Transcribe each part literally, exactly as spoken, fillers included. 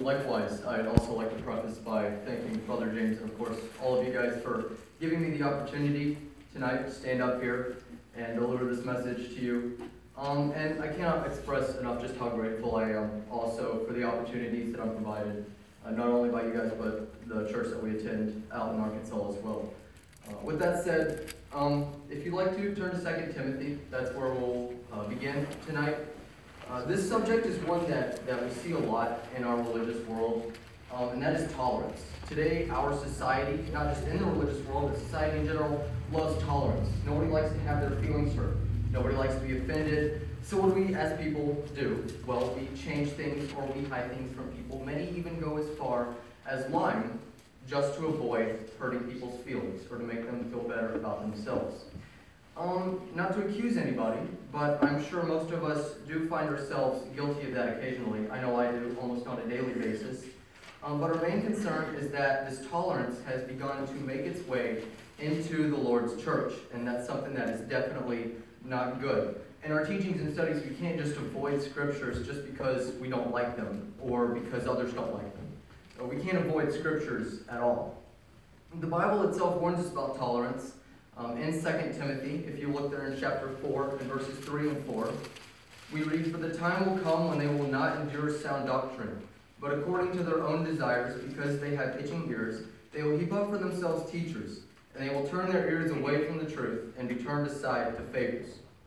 likewise, I'd also like to preface by thanking Brother James and, of course, all of you guys for giving me the opportunity tonight to stand up here and deliver this message to you. Um, and I cannot express enough just how grateful I am also for the opportunities that I'm provided, uh, not only by you guys, but the church that we attend out in Arkansas as well. Uh, with that said, um, if you'd like to, turn to Second Timothy. That's where we'll uh, begin tonight. Uh, this subject is one that, that we see a lot in our religious world, um, and that is tolerance. Today, our society, not just in the religious world, but society in general, loves tolerance. Nobody likes to have their feelings hurt. Nobody likes to be offended. So what do we as people do? Well, we change things or we hide things from people. Many even go as far as lying just to avoid hurting people's feelings or to make them feel better about themselves. Um, not to accuse anybody, but I'm sure most of us do find ourselves guilty of that occasionally. I know I do almost on a daily basis. Um, but our main concern is that this tolerance has begun to make its way into the Lord's church, and that's something that is definitely not good. In our teachings and studies, we can't just avoid scriptures just because we don't like them or because others don't like them. So we can't avoid scriptures at all. The Bible itself warns us about tolerance. Um, in Second Timothy, if you look there in chapter four and verses three and four, we read, "For the time will come when they will not endure sound doctrine, but according to their own desires, because they have itching ears, they will heap up for themselves teachers, and they will turn their ears away from the truth and be turned aside to fables."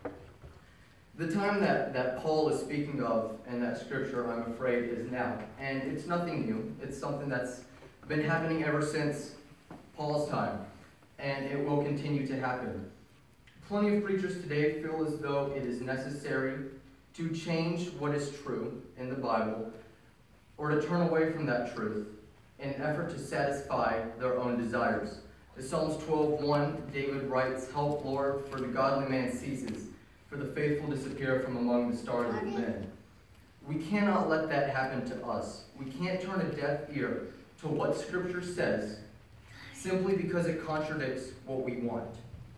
The time that, that Paul is speaking of in that scripture, I'm afraid, is now. And it's nothing new. It's something that's been happening ever since Paul's time. And it will continue to happen. Plenty of preachers today feel as though it is necessary to change what is true in the Bible or to turn away from that truth in an effort to satisfy their own desires. In Psalms twelve one, David writes, "Help, Lord, for the godly man ceases, for the faithful disappear from among the stars of men." We cannot let that happen to us. We can't turn a deaf ear to what Scripture says simply because it contradicts what we want.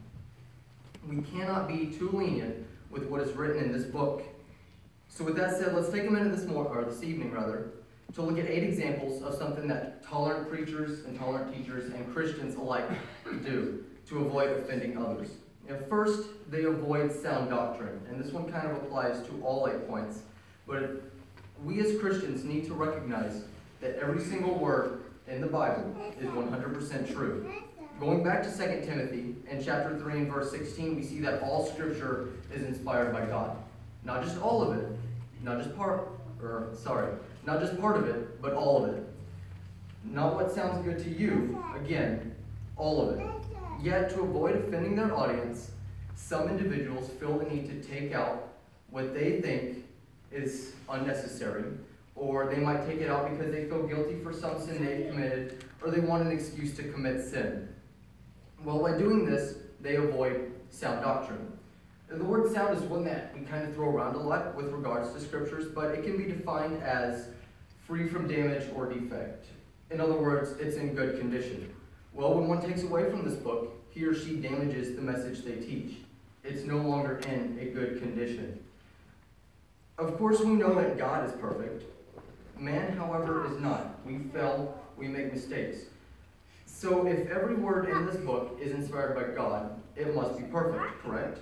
We cannot be too lenient with what is written in this book. So with that said, let's take a minute this morning, or this evening rather, to look at eight examples of something that tolerant preachers and tolerant teachers and Christians alike do to avoid offending others. Now, first, they avoid sound doctrine, and this one kind of applies to all eight points. But we as Christians need to recognize that every single word in the Bible is one hundred percent true. Going back to Second Timothy, in chapter three and verse sixteen, we see that all Scripture is inspired by God. Not just all of it, not just part, or sorry, not just part of it, but all of it. Not what sounds good to you, again, all of it. Yet, to avoid offending their audience, some individuals feel the need to take out what they think is unnecessary, or they might take it out because they feel guilty for some sin they've committed, or they want an excuse to commit sin. Well, by doing this, they avoid sound doctrine. The word sound is one that we kind of throw around a lot with regards to scriptures, but it can be defined as free from damage or defect. In other words, it's in good condition. Well, when one takes away from this book, he or she damages the message they teach. It's no longer in a good condition. Of course, we know that God is perfect. Man, however, is not. We fail, we make mistakes. So if every word in this book is inspired by God, it must be perfect, correct?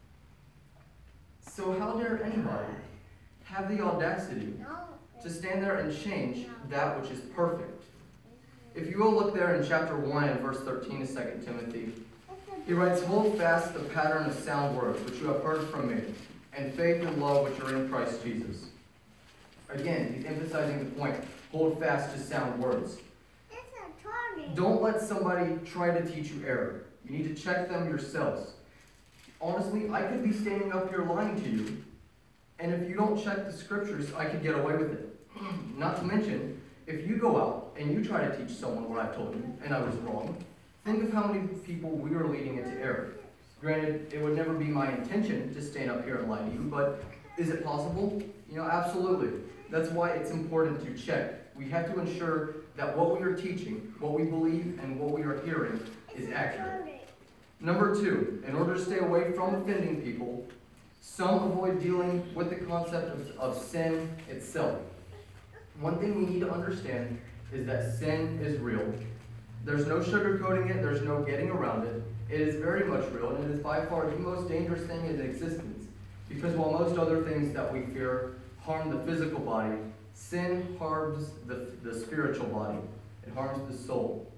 So how dare anybody have the audacity to stand there and change that which is perfect? If you will look there in chapter one and verse thirteen of Second Timothy, he writes, "Hold fast the pattern of sound words which you have heard from me, and faith and love which are in Christ Jesus." Again, he's emphasizing the point, hold fast to sound words. Don't let somebody try to teach you error. You need to check them yourselves. Honestly, I could be standing up here lying to you, and if you don't check the scriptures, I could get away with it. Not to mention, if you go out and you try to teach someone what I told you, and I was wrong, think of how many people we are leading into error. Granted, it would never be my intention to stand up here and lie to you, but is it possible? You know, absolutely. That's why it's important to check. We have to ensure that what we are teaching, what we believe, and what we are hearing is accurate. Number two, in order to stay away from offending people, some avoid dealing with the concept of, of sin itself. One thing we need to understand is that sin is real. There's no sugarcoating it, there's no getting around it. It is very much real, and it is by far the most dangerous thing in existence. Because while most other things that we fear harm the physical body, sin harms the, the spiritual body. It harms the soul.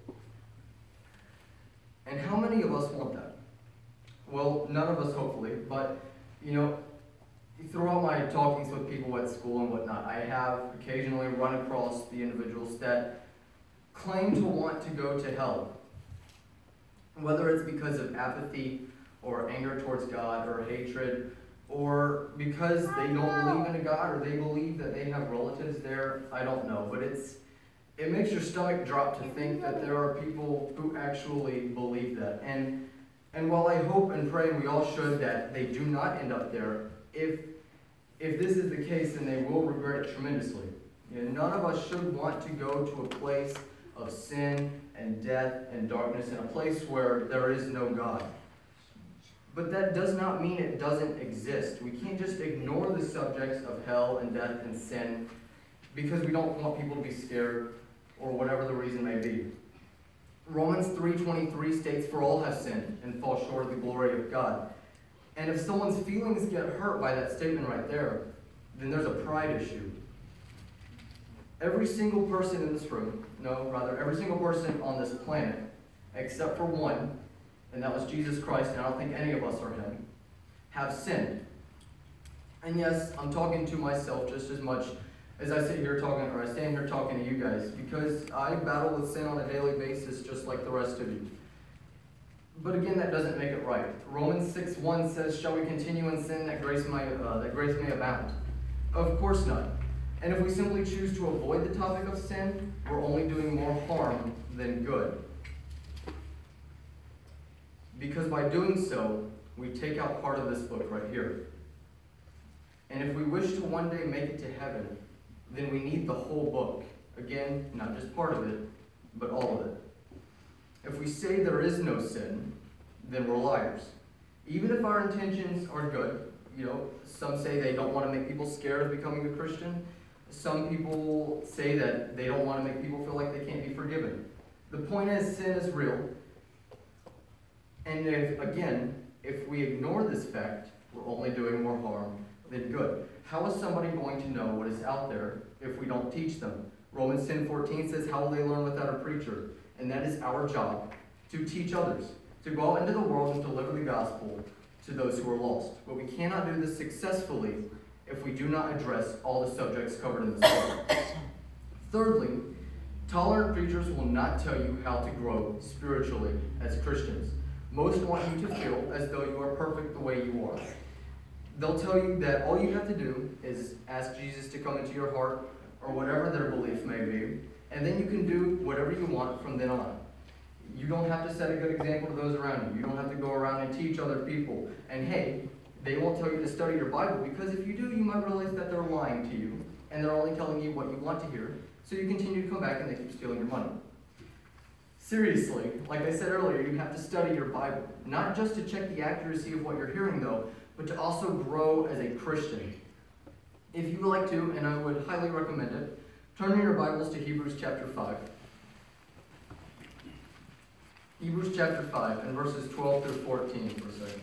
And how many of us want that? Well, none of us, hopefully, but, you know, throughout my talkings with people at school and whatnot, I have occasionally run across the individuals that claim to want to go to hell. Whether it's because of apathy or anger towards God or hatred, or because they don't believe in a God or they believe that they have relatives there, I don't know. But it's it makes your stomach drop to think that there are people who actually believe that. And and while I hope and pray, and we all should, that they do not end up there, if if this is the case, then they will regret it tremendously. You know, none of us should want to go to a place of sin and death and darkness, in a place where there is no God. But that does not mean it doesn't exist. We can't just ignore the subjects of hell and death and sin because we don't want people to be scared or whatever the reason may be. Romans three twenty-three states, "For all have sinned and fall short of the glory of God." And if someone's feelings get hurt by that statement right there, then there's a pride issue. Every single person in this room, no, rather, every single person on this planet, except for one, and that was Jesus Christ, and I don't think any of us are him, have sinned. And yes, I'm talking to myself just as much as I sit here talking, or I stand here talking to you guys, because I battle with sin on a daily basis just like the rest of you. But again, that doesn't make it right. Romans six one says, "Shall we continue in sin that grace may, uh, that grace may abound?" Of course not. And if we simply choose to avoid the topic of sin, we're only doing more harm than good. Because by doing so, we take out part of this book right here. And if we wish to one day make it to heaven, then we need the whole book. Again, not just part of it, but all of it. If we say there is no sin, then we're liars. Even if our intentions are good, you know, some say they don't want to make people scared of becoming a Christian. Some people say that they don't want to make people feel like they can't be forgiven. The point is, sin is real. And if, again, if we ignore this fact, we're only doing more harm than good. How is somebody going to know what is out there if we don't teach them? Romans ten fourteen says, "How will they learn without a preacher?" And that is our job, to teach others, to go out into the world and deliver the gospel to those who are lost. But we cannot do this successfully if we do not address all the subjects covered in this book. Thirdly, tolerant preachers will not tell you how to grow spiritually as Christians. Most want you to feel as though you are perfect the way you are. They'll tell you that all you have to do is ask Jesus to come into your heart, or whatever their belief may be, and then you can do whatever you want from then on. You don't have to set a good example to those around you. You don't have to go around and teach other people. And hey, they won't tell you to study your Bible, because if you do, you might realize that they're lying to you, and they're only telling you what you want to hear, so you continue to come back and they keep stealing your money. Seriously, like I said earlier, you have to study your Bible, not just to check the accuracy of what you're hearing, though, but to also grow as a Christian. If you would like to, and I would highly recommend it, turn in your Bibles to Hebrews chapter five. Hebrews chapter five, and verses twelve through fourteen for a second.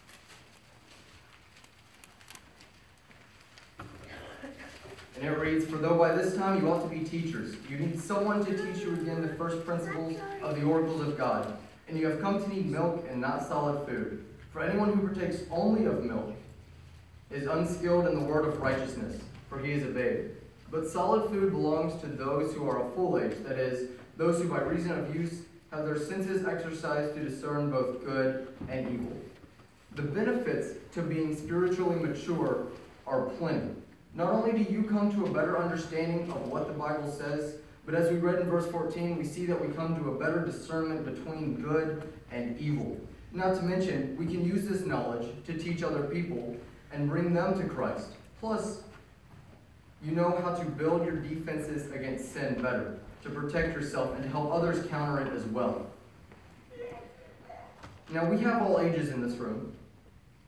And it reads, "For though by this time you ought to be teachers, you need someone to teach you again the first principles of the oracles of God. And you have come to need milk and not solid food. For anyone who partakes only of milk is unskilled in the word of righteousness, for he is a babe. But solid food belongs to those who are of full age, that is, those who by reason of use have their senses exercised to discern both good and evil." The benefits to being spiritually mature are plenty. Not only do you come to a better understanding of what the Bible says, but as we read in verse fourteen, we see that we come to a better discernment between good and evil. Not to mention, we can use this knowledge to teach other people and bring them to Christ. Plus, you know how to build your defenses against sin better, to protect yourself and to help others counter it as well. Now, we have all ages in this room,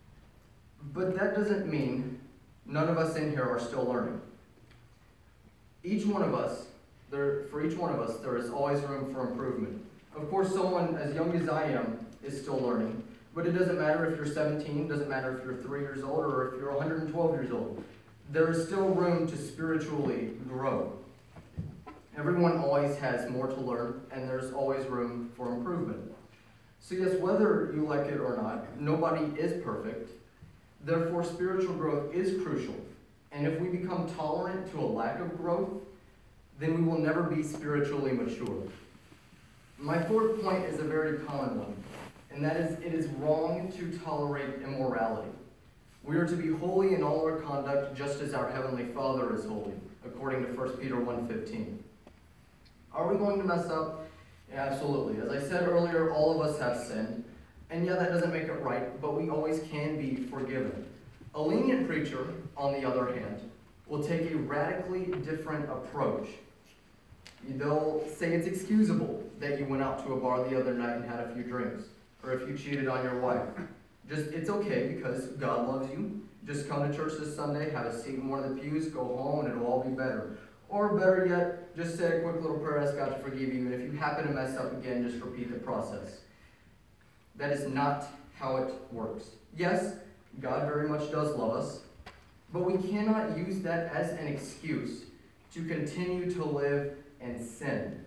but that doesn't mean none of us in here are still learning. Each one of us, there, for each one of us, there is always room for improvement. Of course, someone as young as I am is still learning, but it doesn't matter if you're seventeen, doesn't matter if you're three years old, or if you're one hundred twelve years old. There is still room to spiritually grow. Everyone always has more to learn, and there's always room for improvement. So yes, whether you like it or not, nobody is perfect. Therefore, spiritual growth is crucial. And if we become tolerant to a lack of growth, then we will never be spiritually mature. My fourth point is a very common one, and that is, it is wrong to tolerate immorality. We are to be holy in all our conduct, just as our Heavenly Father is holy, according to First Peter one fifteen. Are we going to mess up? Yeah, absolutely. As I said earlier, all of us have sinned. And yeah, that doesn't make it right, but we always can be forgiven. A lenient preacher, on the other hand, will take a radically different approach. They'll say it's excusable that you went out to a bar the other night and had a few drinks, or if you cheated on your wife. Just, it's okay because God loves you. Just come to church this Sunday, have a seat in one of the pews, go home, and it'll all be better. Or better yet, just say a quick little prayer, ask God to forgive you, and if you happen to mess up again, just repeat the process. That is not how it works. Yes, God very much does love us, but we cannot use that as an excuse to continue to live in sin.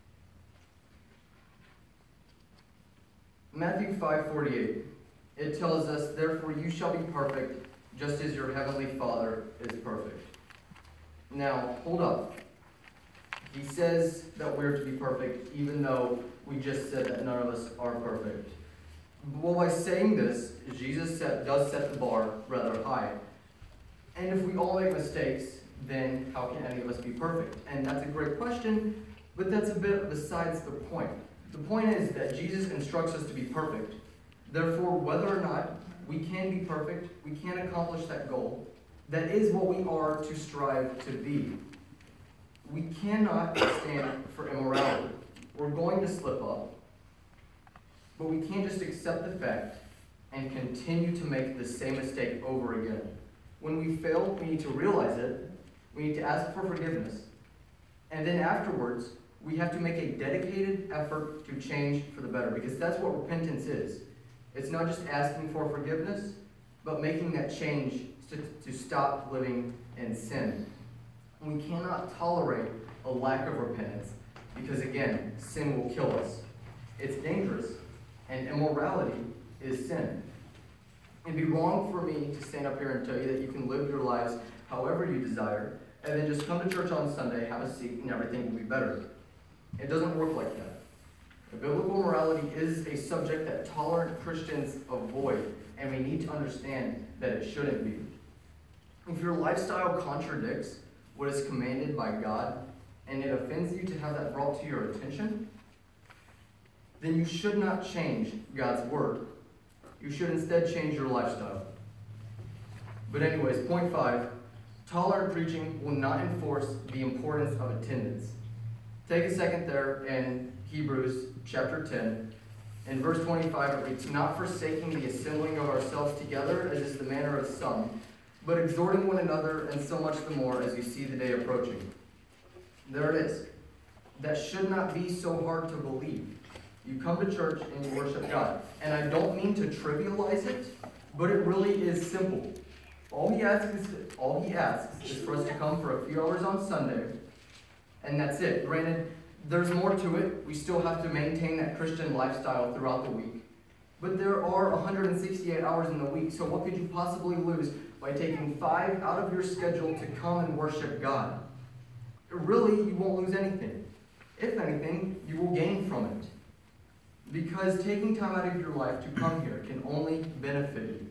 Matthew five forty-eight, it tells us, "Therefore you shall be perfect, just as your heavenly Father is perfect." Now, hold up. He says that we're to be perfect, even though we just said that none of us are perfect. Well, by saying this, Jesus set, does set the bar rather high. And if we all make mistakes, then how can any of us be perfect? And that's a great question, but that's a bit besides the point. The point is that Jesus instructs us to be perfect. Therefore, whether or not we can be perfect, we can accomplish that goal, that is what we are to strive to be. We cannot stand for immorality. We're going to slip up, but we can't just accept the fact and continue to make the same mistake over again. When we fail, we need to realize it. We need to ask for forgiveness. And then afterwards, we have to make a dedicated effort to change for the better, because that's what repentance is. It's not just asking for forgiveness, but making that change to, to stop living in sin. We cannot tolerate a lack of repentance, because again, sin will kill us. It's dangerous, and immorality is sin. It'd be wrong for me to stand up here and tell you that you can live your lives however you desire, and then just come to church on Sunday, have a seat, and everything will be better. It doesn't work like that. Biblical morality is a subject that tolerant Christians avoid, and we need to understand that it shouldn't be. If your lifestyle contradicts what is commanded by God, and it offends you to have that brought to your attention, then you should not change God's word. You should instead change your lifestyle. But anyways, point five, tolerant preaching will not enforce the importance of attendance. Take a second there in Hebrews chapter ten. In verse twenty-five it reads, "Not forsaking the assembling of ourselves together, as is the manner of some, but exhorting one another, and so much the more as you see the day approaching." There it is. That should not be so hard to believe. You come to church and you worship God. And I don't mean to trivialize it, but it really is simple. All he asks is, all he asks is for us to come for a few hours on Sunday, and that's it. Granted, there's more to it. We still have to maintain that Christian lifestyle throughout the week. But there are one hundred sixty-eight hours in the week, so what could you possibly lose by taking five out of your schedule to come and worship God? Really, you won't lose anything. If anything, you will gain from it. Because taking time out of your life to come here can only benefit you.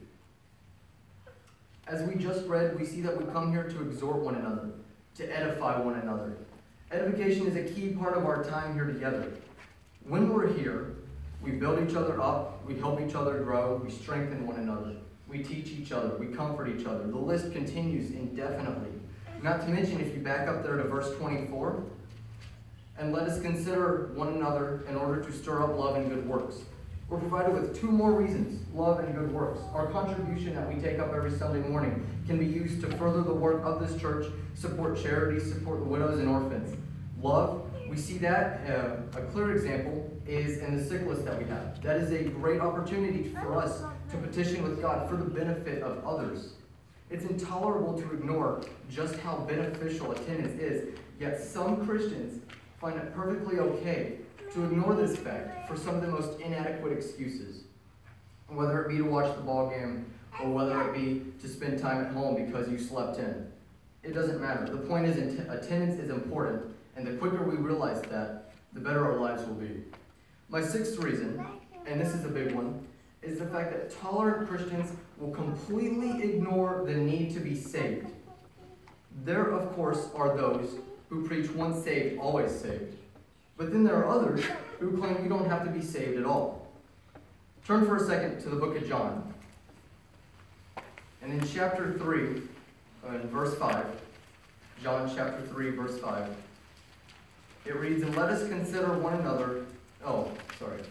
As we just read, we see that we come here to exhort one another, to edify one another. Edification is a key part of our time here together. When we're here, we build each other up, we help each other grow, we strengthen one another, we teach each other, we comfort each other. The list continues indefinitely. Not to mention, if you back up there to verse twenty-four, "And let us consider one another in order to stir up love and good works." We're provided with two more reasons, love and good works. Our contribution that we take up every Sunday morning can be used to further the work of this church, support charities, support the widows and orphans. Love, we see that, uh, a clear example is in the sick list that we have. That is a great opportunity for us to petition with God for the benefit of others. It's intolerable to ignore just how beneficial attendance is, yet some Christians find it perfectly okay to ignore this fact for some of the most inadequate excuses. Whether it be to watch the ball game, or whether it be to spend time at home because you slept in. It doesn't matter. The point is, attendance is important, and the quicker we realize that, the better our lives will be. My sixth reason, and this is a big one, is the fact that tolerant Christians will completely ignore the need to be saved. There, of course, are those who preach once saved, always saved. But then there are others who claim you don't have to be saved at all. Turn for a second to the book of John. And in chapter three, uh, in verse five, John chapter three, verse five, it reads, "And let us consider one another." Oh, sorry.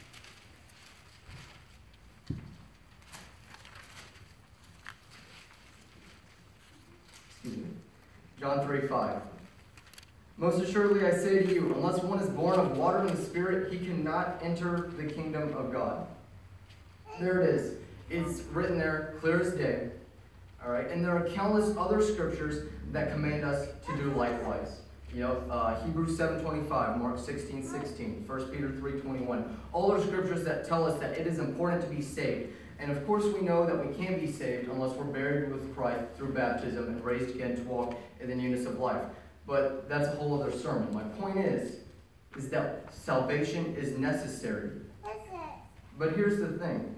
Excuse me. John three, five. "Most assuredly I say to you, unless one is born of water and the Spirit, he cannot enter the kingdom of God." There it is. It's written there, clear as day. All right, and there are countless other scriptures that command us to do likewise. You know, uh, Hebrews seven twenty-five, Mark sixteen sixteen, First Peter three twenty-one. All are scriptures that tell us that it is important to be saved. And of course we know that we can't be saved unless we're buried with Christ through baptism and raised again to walk in the newness of life. But that's a whole other sermon. My point is, is that salvation is necessary. But here's the thing.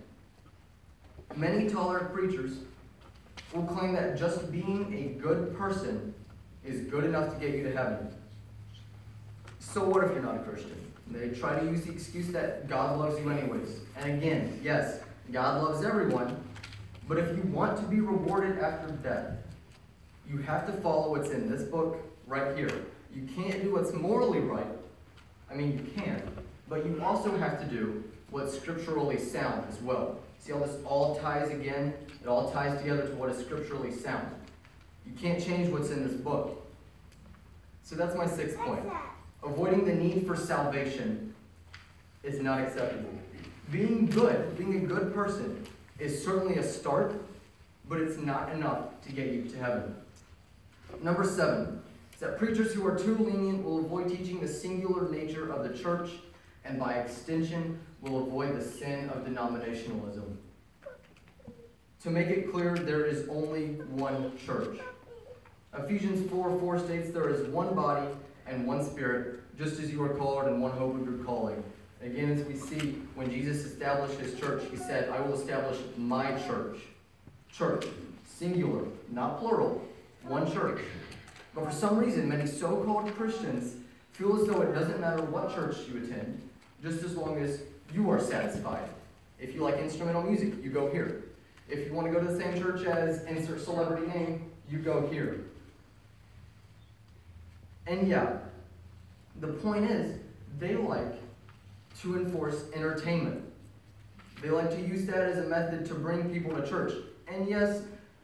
Many tolerant preachers will claim that just being a good person is good enough to get you to heaven. So what if you're not a Christian? They try to use the excuse that God loves you anyways. And again, yes, God loves everyone, but if you want to be rewarded after death, you have to follow what's in this book right here. You can't do what's morally right. I mean, you can, but you also have to do what's scripturally sound as well. See how this all ties again? It all ties together to what is scripturally sound. You can't change what's in this book. So that's my sixth point. Avoiding the need for salvation is not acceptable. Being good, being a good person, is certainly a start, but it's not enough to get you to heaven. Number seven is that preachers who are too lenient will avoid teaching the singular nature of the church, and by extension, will avoid the sin of denominationalism. To make it clear, there is only one church. Ephesians four four states there is one body and one spirit, just as you are called in one hope of your calling. Again, as we see, when Jesus established his church, he said, "I will establish my church." Church, singular, not plural, one church. But for some reason, many so-called Christians feel as though it doesn't matter what church you attend, just as long as you are satisfied. If you like instrumental music, you go here. If you want to go to the same church as insert celebrity name, you go here. And yeah, the point is, they like to enforce entertainment. They like to use that as a method to bring people to church. And yes,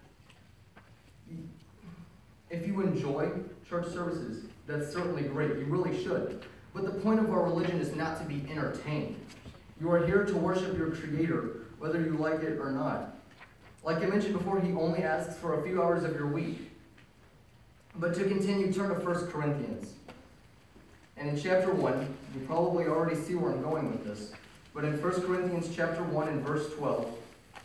if you enjoy church services, that's certainly great. You really should. But the point of our religion is not to be entertained. You are here to worship your Creator, whether you like it or not. Like I mentioned before, he only asks for a few hours of your week. But to continue, turn to First Corinthians. And in chapter one, you probably already see where I'm going with this. But in First Corinthians chapter one and verse twelve,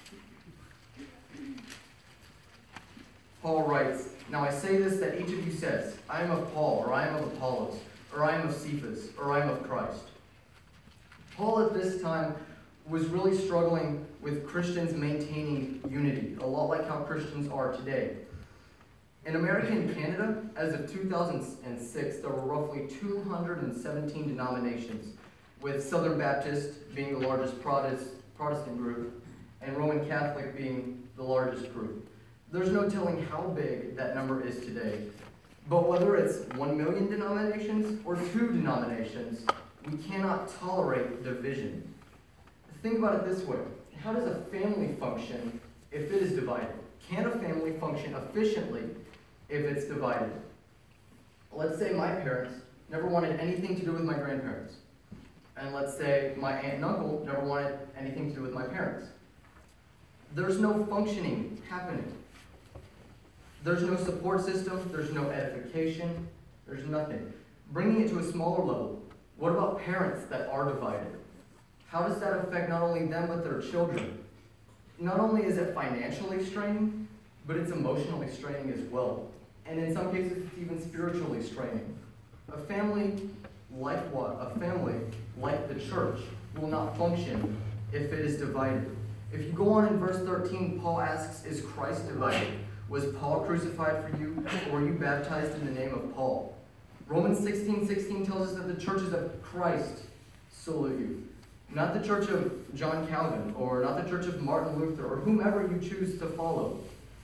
Paul writes, "Now I say this, that each of you says, I am of Paul, or I am of Apollos, or I am of Cephas, or I am of Christ." Paul at this time was really struggling with Christians maintaining unity, a lot like how Christians are today. In America and Canada, as of two thousand six, there were roughly two hundred seventeen denominations, with Southern Baptist being the largest Protestant group, and Roman Catholic being the largest group. There's no telling how big that number is today. But whether it's one million denominations or two denominations, we cannot tolerate division. think about it this way. How does a family function if it is divided? Can a family function efficiently if it's divided? Let's say my parents never wanted anything to do with my grandparents. And let's say my aunt and uncle never wanted anything to do with my parents. There's no functioning happening. There's no support system, there's no edification, there's nothing. Bringing it to a smaller level, what about parents that are divided? How does that affect not only them but their children? Not only is it financially straining, but it's emotionally straining as well. And in some cases, it's even spiritually straining. A family like what? A family like the church will not function if it is divided. If you go on in verse thirteen, Paul asks, is Christ divided? Was Paul crucified for you, or were you baptized in the name of Paul? Romans sixteen sixteen tells us that the churches of Christ salute you. Not the church of John Calvin, or not the church of Martin Luther, or whomever you choose to follow.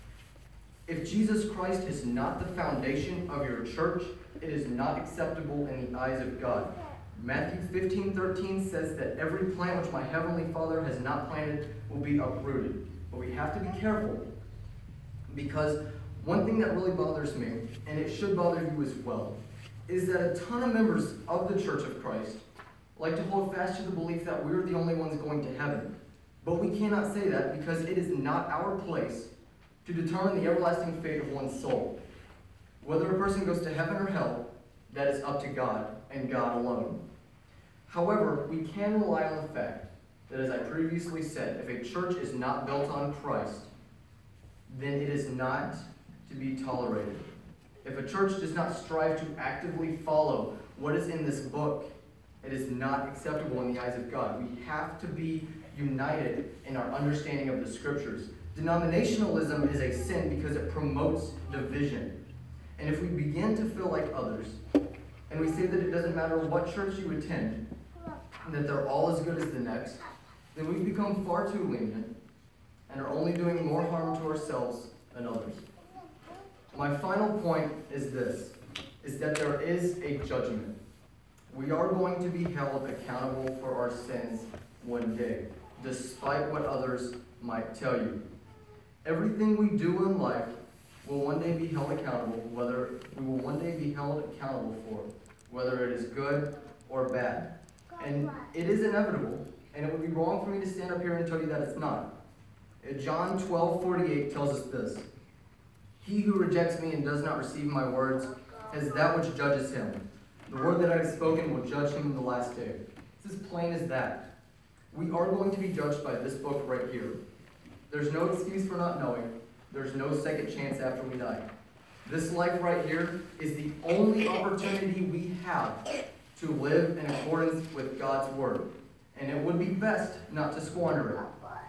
If Jesus Christ is not the foundation of your church, it is not acceptable in the eyes of God. Matthew fifteen thirteen says that every plant which my heavenly Father has not planted will be uprooted. But we have to be careful, because one thing that really bothers me, and it should bother you as well, is that a ton of members of the Church of Christ like to hold fast to the belief that we're the only ones going to heaven. But we cannot say that, because it is not our place to determine the everlasting fate of one's soul. Whether a person goes to heaven or hell, that is up to God and God alone. However, we can rely on the fact that, as I previously said, if a church is not built on Christ, then it is not to be tolerated. If a church does not strive to actively follow what is in this book, it is not acceptable in the eyes of God. We have to be united in our understanding of the Scriptures. Denominationalism is a sin because it promotes division. And if we begin to feel like others, and we say that it doesn't matter what church you attend, and that they're all as good as the next, then we've become far too lenient and are only doing more harm to ourselves than others. My final point is this, is that there is a judgment. We are going to be held accountable for our sins one day, despite what others might tell you. Everything we do in life will one day be held accountable, whether we will one day be held accountable for, whether it is good or bad. And it is inevitable, and it would be wrong for me to stand up here and tell you that it's not. John twelve forty-eight tells us this: he who rejects me and does not receive my words has that which judges him. The word that I have spoken will judge him in the last day. It's as plain as that. We are going to be judged by this book right here. There's no excuse for not knowing. There's no second chance after we die. This life right here is the only opportunity we have to live in accordance with God's word. And it would be best not to squander it.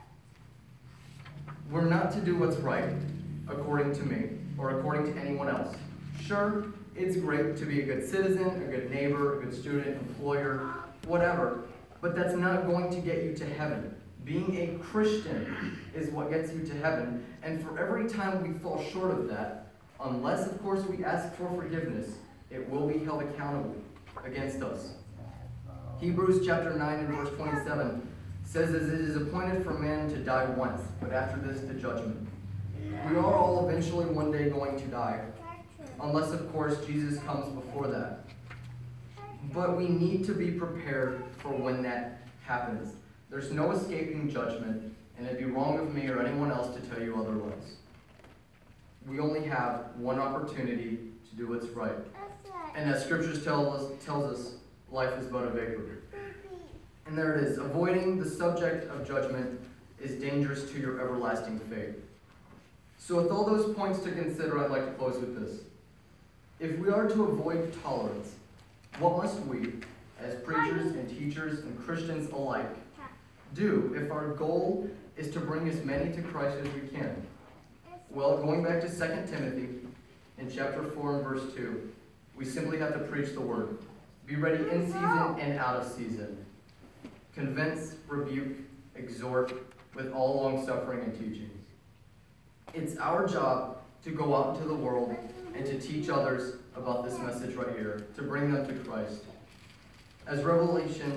We're not to do what's right, according to me, or according to anyone else. Sure, it's great to be a good citizen, a good neighbor, a good student, employer, whatever, but that's not going to get you to heaven. Being a Christian is what gets you to heaven, and for every time we fall short of that, unless, of course, we ask for forgiveness, it will be held accountable against us. Hebrews chapter nine and verse twenty-seven says, as it is appointed for man to die once, but after this the judgment. We are all eventually one day going to die, unless, of course, Jesus comes before that. But we need to be prepared for when that happens. There's no escaping judgment, and it'd be wrong of me or anyone else to tell you otherwise. We only have one opportunity to do what's right. And as scriptures tell us, tells us, life is but a vapor. And there it is. Avoiding the subject of judgment is dangerous to your everlasting fate. So with all those points to consider, I'd like to close with this. If we are to avoid tolerance, what must we, as preachers and teachers and Christians alike, do if our goal is to bring as many to Christ as we can? Well, going back to Second Timothy, in chapter four and verse two, we simply have to preach the word. Be ready in season and out of season. Convince, rebuke, exhort with all long-suffering and teaching. It's our job to go out into the world and to teach others about this message right here, to bring them to Christ. As Revelation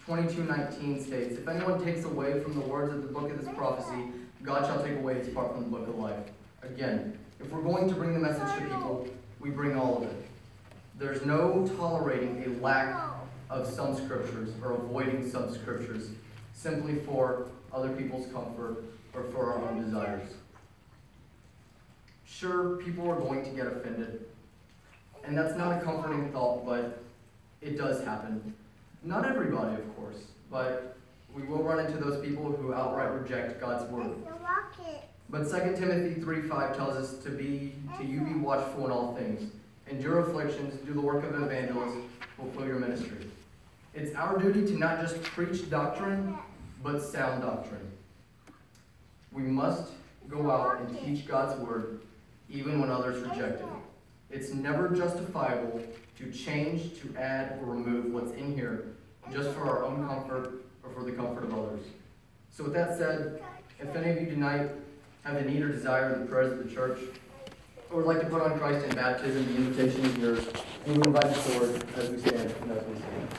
twenty-two nineteen states, if anyone takes away from the words of the book of this prophecy, God shall take away his part from the book of life. Again, if we're going to bring the message to people, we bring all of it. There's no tolerating a lack of some scriptures or avoiding some scriptures simply for other people's comfort or for our own desires. Sure, people are going to get offended, and that's not a comforting thought, but it does happen. Not everybody, of course, but we will run into those people who outright reject God's word. But Second Timothy three five tells us to be to you be watchful in all things. Endure afflictions, do the work of an evangelist, fulfill your ministry. It's our duty to not just preach doctrine, but sound doctrine. We must go out and teach God's word, even when others reject it. It's never justifiable to change, to add, or remove what's in here just for our own comfort or for the comfort of others. So with that said, if any of you tonight have a need or desire in the prayers of the church, or would like to put on Christ in baptism, the invitation is yours, and we invite you forward as we stand and as we sing.